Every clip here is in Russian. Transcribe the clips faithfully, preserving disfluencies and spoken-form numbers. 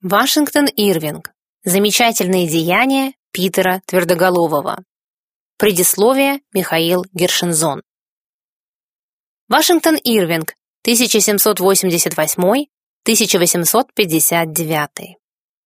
Вашингтон Ирвинг. Замечательные деяния Питера Твердоголового. Предисловие Михаил Гершензон. Вашингтон Ирвинг, тысяча семьсот восемьдесят восьмой — тысяча восемьсот пятьдесят девятый.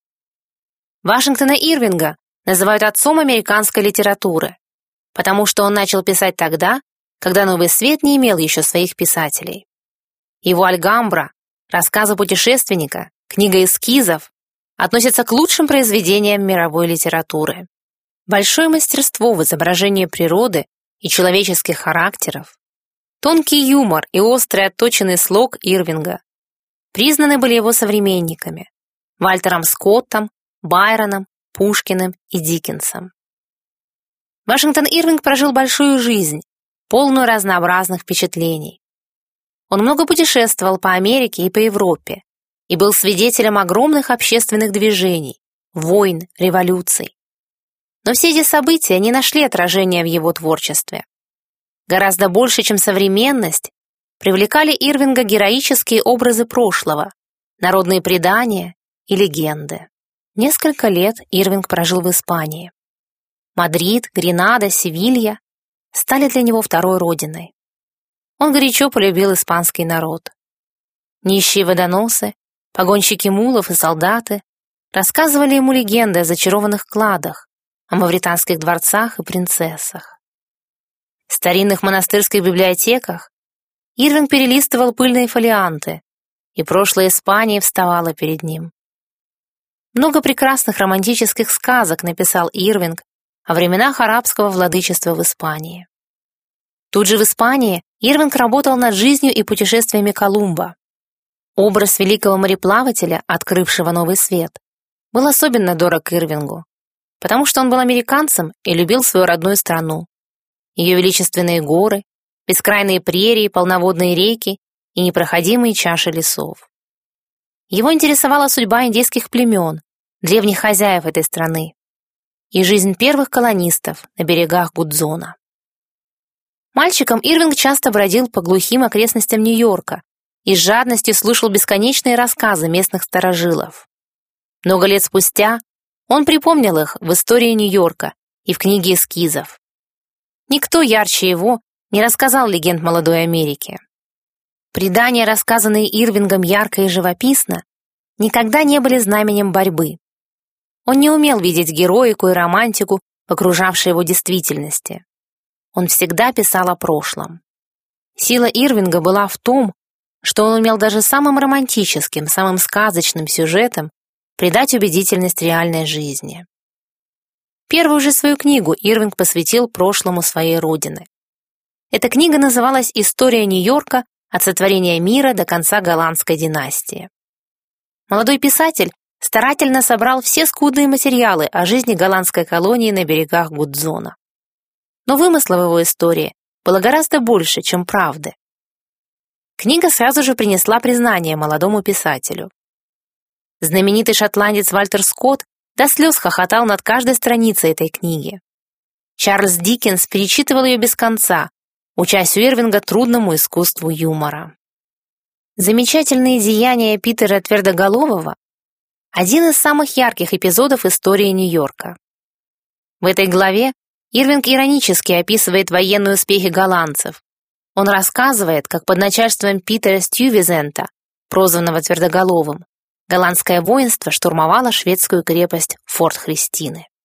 Вашингтона Ирвинга называют отцом американской литературы, потому что он начал писать тогда, когда Новый Свет не имел еще своих писателей. Его «Альгамбра», рассказы путешественника, книга эскизов относятся к лучшим произведениям мировой литературы. Большое мастерство в изображении природы и человеческих характеров, тонкий юмор и острый отточенный слог Ирвинга признаны были его современниками Вальтером Скоттом, Байроном, Пушкиным и Диккенсом. Вашингтон Ирвинг прожил большую жизнь, полную разнообразных впечатлений. Он много путешествовал по Америке и по Европе и был свидетелем огромных общественных движений, войн, революций. Но все эти события не нашли отражения в его творчестве. Гораздо больше, чем современность, привлекали Ирвинга героические образы прошлого, народные предания и легенды. Несколько лет Ирвинг прожил в Испании. Мадрид, Гренада, Севилья стали для него второй родиной. Он горячо полюбил испанский народ. Нищие водоносы, погонщики мулов и солдаты рассказывали ему легенды о зачарованных кладах, о мавританских дворцах и принцессах. В старинных монастырских библиотеках Ирвинг перелистывал пыльные фолианты, и прошлое Испании вставало перед ним. Много прекрасных романтических сказок написал Ирвинг о временах арабского владычества в Испании. Тут же в Испании Ирвинг работал над жизнью и путешествиями Колумба. Образ великого мореплавателя, открывшего Новый Свет, был особенно дорог Ирвингу, потому что он был американцем и любил свою родную страну, ее величественные горы, бескрайные прерии, полноводные реки и непроходимые чаши лесов. Его интересовала судьба индейских племен, древних хозяев этой страны, и жизнь первых колонистов на берегах Гудзона. Мальчиком Ирвинг часто бродил по глухим окрестностям Нью-Йорка и с жадностью слушал бесконечные рассказы местных старожилов. Много лет спустя он припомнил их в истории Нью-Йорка и в книге эскизов. Никто ярче его не рассказал легенд молодой Америки. Предания, рассказанные Ирвингом ярко и живописно, никогда не были знаменем борьбы. Он не умел видеть героику и романтику в окружавшей его действительности. Он всегда писал о прошлом. Сила Ирвинга была в том, что он умел даже самым романтическим, самым сказочным сюжетам придать убедительность реальной жизни. Первую же свою книгу Ирвинг посвятил прошлому своей родины. Эта книга называлась «История Нью-Йорка от сотворения мира до конца голландской династии». Молодой писатель старательно собрал все скудные материалы о жизни голландской колонии на берегах Гудзона. Но вымысла в его истории было гораздо больше, чем правды. Книга сразу же принесла признание молодому писателю. Знаменитый шотландец Вальтер Скотт до слез хохотал над каждой страницей этой книги. Чарльз Диккенс перечитывал ее без конца, учась у Ирвинга трудному искусству юмора. Замечательные деяния Питера Твердоголового – один из самых ярких эпизодов истории Нью-Йорка. В этой главе Ирвинг иронически описывает военные успехи голландцев. Он рассказывает, как под начальством Питера Стюйвезента, прозванного Твердоголовым, голландское воинство штурмовало шведскую крепость Форт Христины.